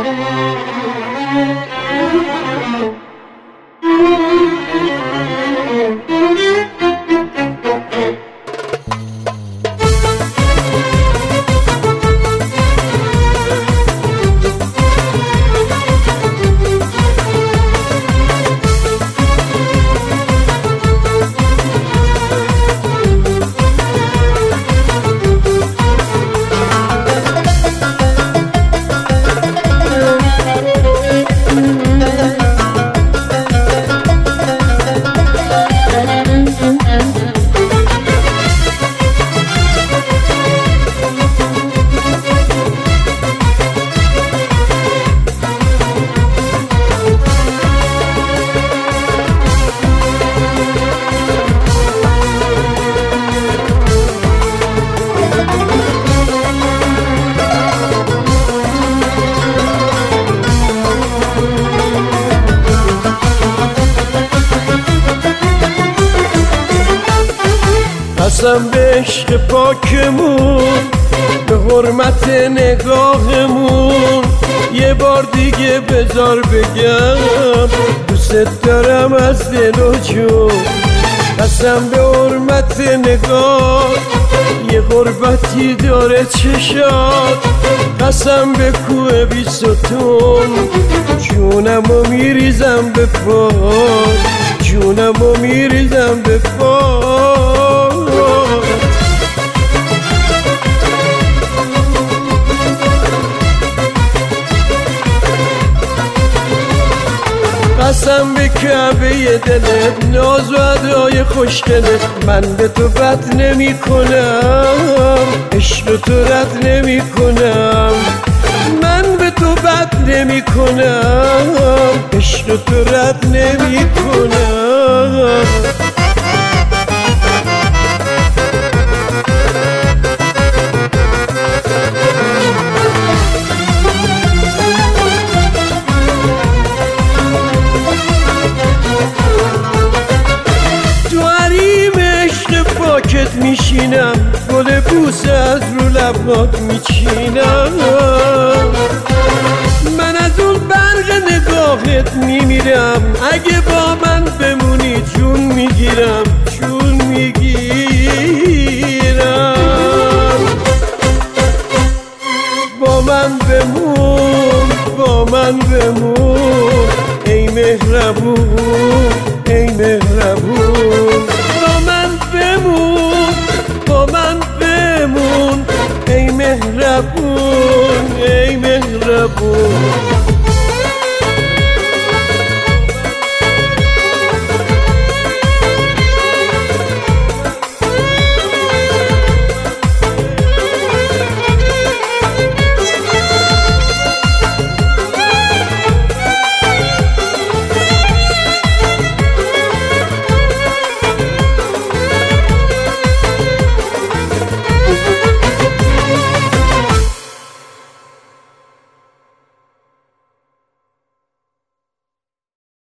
قسم به عشق پاکمون، به حرمت نگاهمون، یه بار دیگه بذار بگم دوست دارم از دل و جون. قسم به حرمت نگاه، یه غربتی داره چشات. قسم به کوه بی ستون، جونمو میریزم به پات، جونمو میریزم به پات. قسم به کعبه دلت، ناز و ادای خوشگلت، من به تو بد نمی کنم، عشق تو رد نمی کنم. من به تو بد نمی کنم، عشق تو رد نمی کنم. پاکت میشینم، گل بوسه از رو لبات میچینم. من از اون برق نگاهت میمیرم، اگه با من بمونی جون میگیرم، جون میگیرم. با من بمون، با من بمون، ای مهربون، ای مهربون. با من بمون، ای مهربون، ای مهربون.